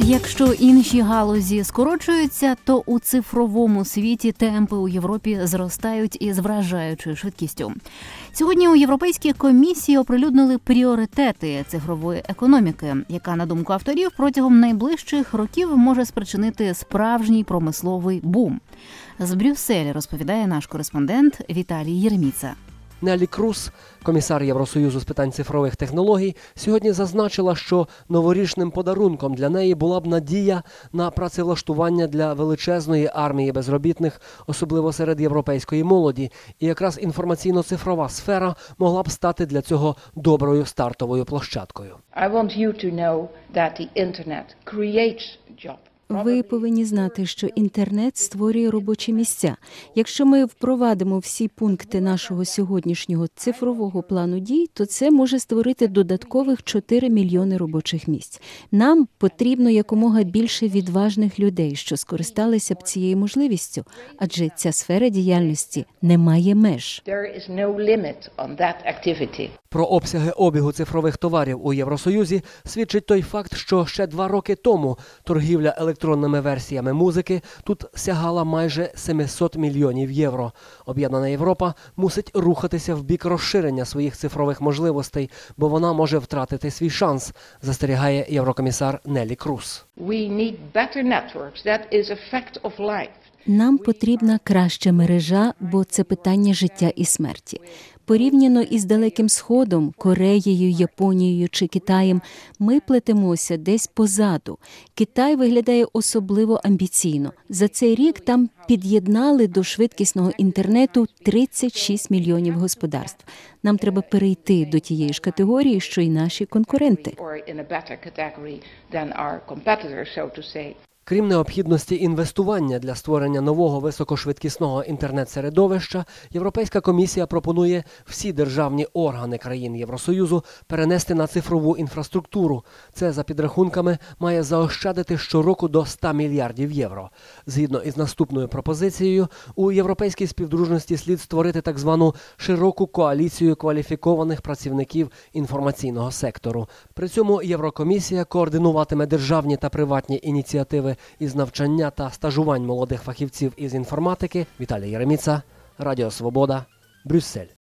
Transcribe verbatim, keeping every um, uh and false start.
Якщо інші галузі скорочуються, то у цифровому світі темпи у Європі зростають із вражаючою швидкістю. Сьогодні у Європейській комісії оприлюднили пріоритети цифрової економіки, яка, на думку авторів, протягом найближчих років може спричинити справжній промисловий бум. З Брюсселя розповідає наш кореспондент Віталій Єреміца. Нелі Круз, комісар Євросоюзу з питань цифрових технологій, сьогодні зазначила, що новорічним подарунком для неї була б надія на працевлаштування для величезної армії безробітних, особливо серед європейської молоді. І якраз інформаційно-цифрова сфера могла б стати для цього доброю стартовою площадкою. I want you to know that the internet creates jobs. Ви повинні знати, що інтернет створює робочі місця. Якщо ми впровадимо всі пункти нашого сьогоднішнього цифрового плану дій, то це може створити додаткових чотири мільйони робочих місць. Нам потрібно якомога більше відважних людей, що скористалися б цією можливістю, адже ця сфера діяльності не має меж. There is no limit on that activity. Про обсяги обігу цифрових товарів у Євросоюзі свідчить той факт, що ще два роки тому торгівля електронними версіями музики тут сягала майже сімсот мільйонів євро. Об'єднана Європа мусить рухатися в бік розширення своїх цифрових можливостей, бо вона може втратити свій шанс, застерігає єврокомісар Нелі Круз. We need better networks. That is a fact of life. Нам потрібна краща мережа, бо це питання життя і смерті. Порівняно із Далеким Сходом, Кореєю, Японією чи Китаєм, ми плетемося десь позаду. Китай виглядає особливо амбіційно. За цей рік там під'єднали до швидкісного інтернету тридцять шість мільйонів господарств. Нам треба перейти до тієї ж категорії, що й наші конкуренти. Or in a better category than our competitors, so to say. Крім необхідності інвестування для створення нового високошвидкісного інтернет-середовища, Європейська комісія пропонує всі державні органи країн Євросоюзу перенести на цифрову інфраструктуру. Це, за підрахунками, має заощадити щороку до ста мільярдів євро. Згідно із наступною пропозицією, у європейській співдружності слід створити так звану широку коаліцію кваліфікованих працівників інформаційного сектору. При цьому Єврокомісія координуватиме державні та приватні ініціативи із навчання та стажувань молодих фахівців із інформатики. Віталій Єреміца, Радіо Свобода, Брюссель.